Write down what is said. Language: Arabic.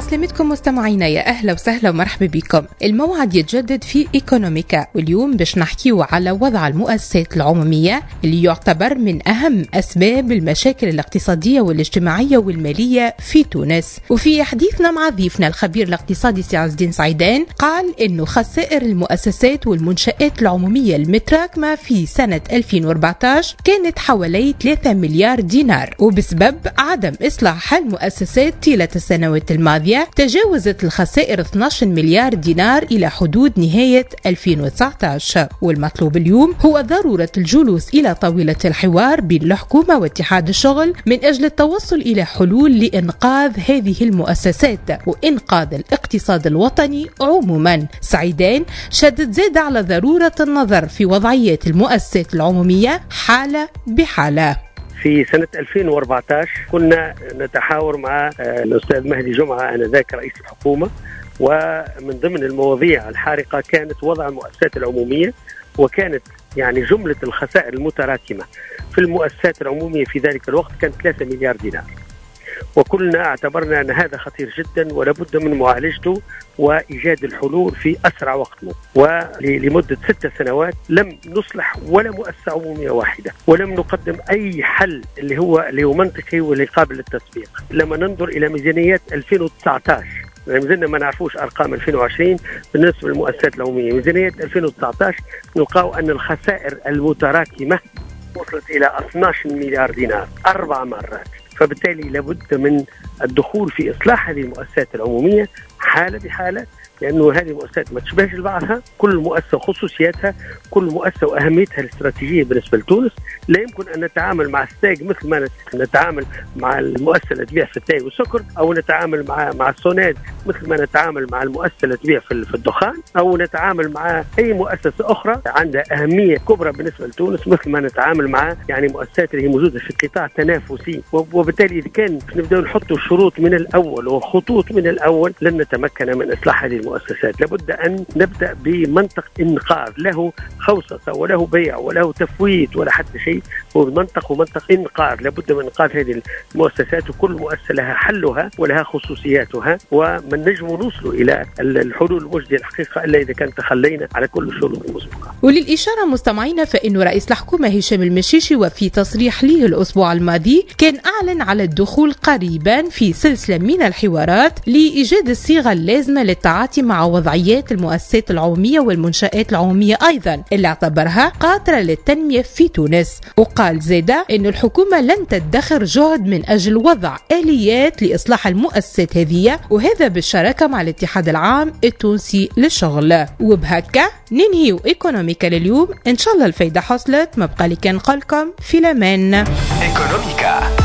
عسلامتكم مستمعينا، يا أهلا وسهلا ومرحبا بكم. الموعد يتجدد في إيكونوميكا، واليوم باش نحكيو على وضع المؤسسات العمومية اللي يعتبر من أهم أسباب المشاكل الاقتصادية والاجتماعية والمالية في تونس. وفي حديثنا مع ضيفنا الخبير الاقتصادي سي عز الدين سعيدان، قال إنه خسائر المؤسسات والمنشآت العمومية المتراكمة في سنة 2014 كانت حوالي 3 مليار دينار، وبسبب عدم إصلاح المؤسسات طيلة السنوات الماضية تجاوزت الخسائر 12 مليار دينار إلى حدود نهاية 2019. والمطلوب اليوم هو ضرورة الجلوس إلى طاولة الحوار بين الحكومة واتحاد الشغل من أجل التوصل إلى حلول لإنقاذ هذه المؤسسات وإنقاذ الاقتصاد الوطني عموما. سعيدان شدد زاد على ضرورة النظر في وضعيات المؤسسات العمومية حالة بحالة. في سنة 2014 كنا نتحاور مع الأستاذ مهدي جمعة آنذاك رئيس الحكومة، ومن ضمن المواضيع الحارقة كانت وضع المؤسسات العمومية، وكانت يعني جملة الخسائر المتراكمة في المؤسسات العمومية في ذلك الوقت كانت 3 مليار دينار، وكلنا اعتبرنا أن هذا خطير جدا ولابد من معالجته وإيجاد الحلول في أسرع وقت. ولمدة 6 سنوات لم نصلح ولا مؤسسة عمومية واحدة، ولم نقدم أي حل اللي هو منطقي واللي قابل للتطبيق. لما ننظر إلى ميزانيات 2019 مازلنا ما نعرفوش أرقام 2020 بالنسبة للمؤسسات العمومية، ميزانية 2019 نلقاو أن الخسائر المتراكمة وصلت إلى 12 مليار دينار 4 مرات. فبالتالي لابد من الدخول في إصلاح هذه المؤسسات العمومية حالة بحالة، لأنه هذه المؤسسات ما تشبهش لبعضها، كل مؤسسة وخصوصياتها، كل مؤسسة وأهميتها الاستراتيجية بالنسبة لتونس. لا يمكن أن نتعامل مع الستاج مثل ما نتعامل مع المؤسسة اللي تبيع في التاي والسكر، أو نتعامل مع السوناد مثل ما نتعامل مع المؤسسة اللي تبيع في الدخان، أو نتعامل مع أي مؤسسة أخرى عندها أهمية كبرى بالنسبة لتونس مثل ما نتعامل مع يعني مؤسسات اللي هي موجودة في القطاع التنافسي. وبالتالي إذا كان نبدأ نحط شروط من الأول وخطوط من الأول لن نتمكن من إصلاح هذه المؤسسات. لابد أن نبدأ بمنطق إنقاذ، له خوصصة وله بيع وله تفويت ولا حتى شيء، هو منطق إنقاذ. لابد من إنقاذ هذه المؤسسات، وكل مؤسسة لها حلها ولها خصوصياتها، ومن نجم نوصل إلى الحلول المجدية الحقيقة إلا إذا كان تخلينا على كل الشروط المسبقة. وللإشارة مستمعينا، فإن رئيس الحكومة هشام المشيشي وفي تصريح له الأسبوع الماضي كان أعلن على الدخول قريبا في سلسلة من الحوارات لإيجاد الصيغة اللازمة للتعاطي مع وضعيات المؤسسات العمومية والمنشآت العمومية أيضا اللي اعتبرها قاطرة للتنمية في تونس. وقال زيدا أن الحكومة لن تدخر جهد من أجل وضع آليات لإصلاح المؤسسات هذه، وهذا بالشراكة مع الاتحاد العام التونسي للشغل. وبهكا ننهي إيكونوميكا لليوم، إن شاء الله الفايدة حصلت. ما بقى لي كان نقولكم في الأمان. إيكونوميكا.